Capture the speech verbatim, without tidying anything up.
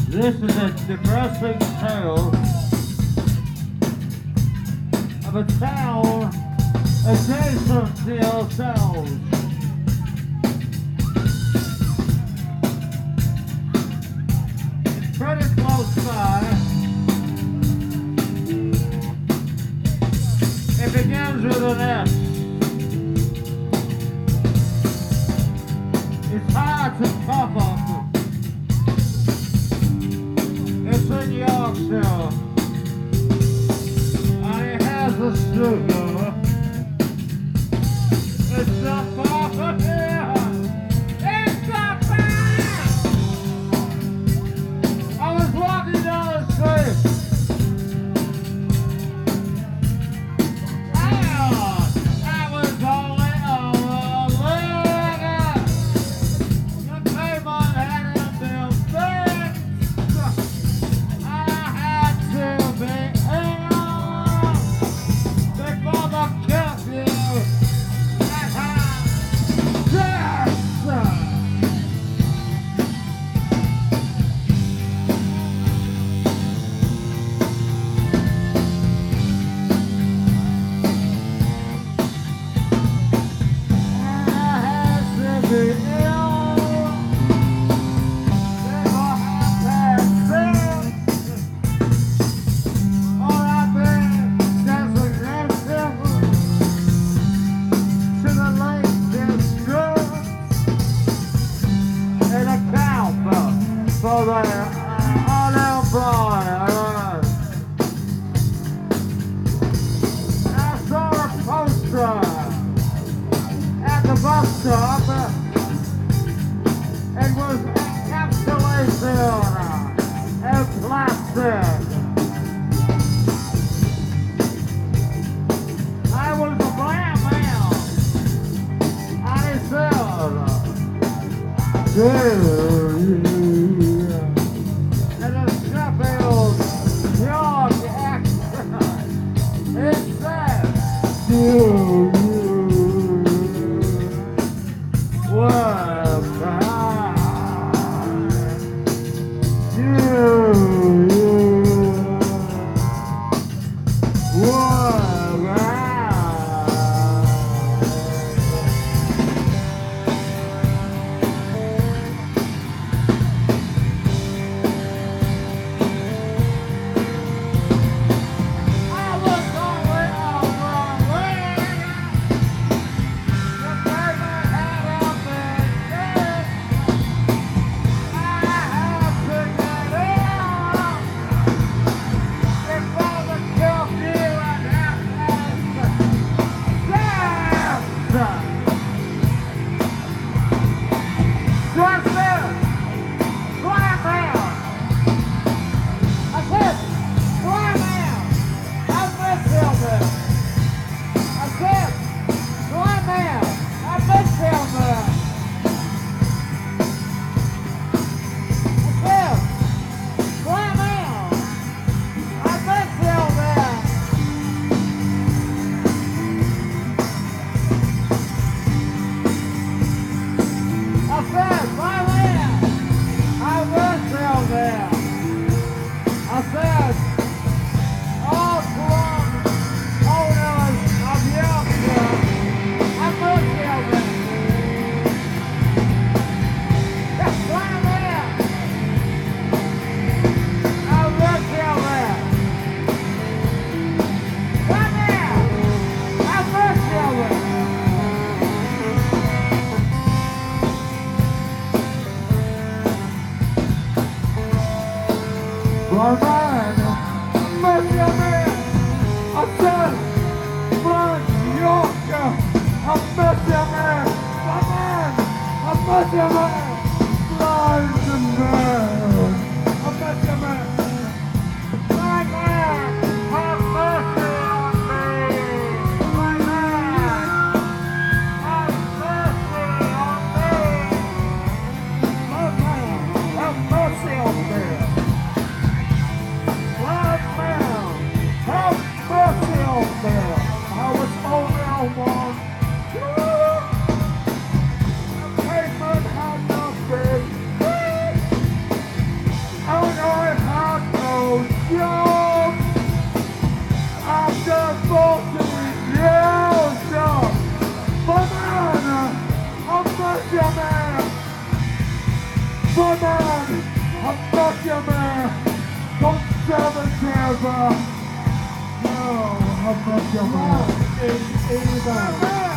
This is a depressing tale of a town adjacent to yourselves. It's pretty close by. It begins with an S. It's hard to pop up. It's in Yorkshire, and it has a studio. It's not far from here. It's not far. I was walking down the street. I, I was only over the pavement had been fixed. For the unemployed. I saw a poster at the bus stop. It was encapsulated in plastic. I was a black man, and he said, "Dude." Pavement had no have uh, no, how much of a, a, a,